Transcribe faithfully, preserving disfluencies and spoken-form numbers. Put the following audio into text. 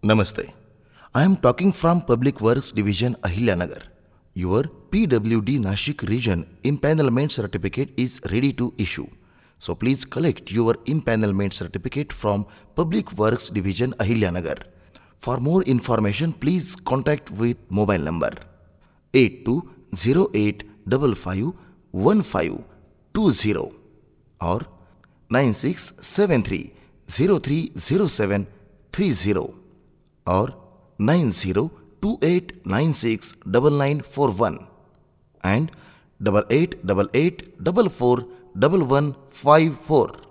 Namaste. I am talking from Public Works Division Ahilyanagar. Your P W D Nashik region empanelment certificate is ready to issue. So please collect your empanelment certificate from Public Works Division Ahilyanagar. For more information, please contact with mobile number eight two zero eight five five one five two zero or nine six seven three zero three zero seven three zero or nine zero two eight nine six nine nine four one and eight eight eight eight four four one one five four.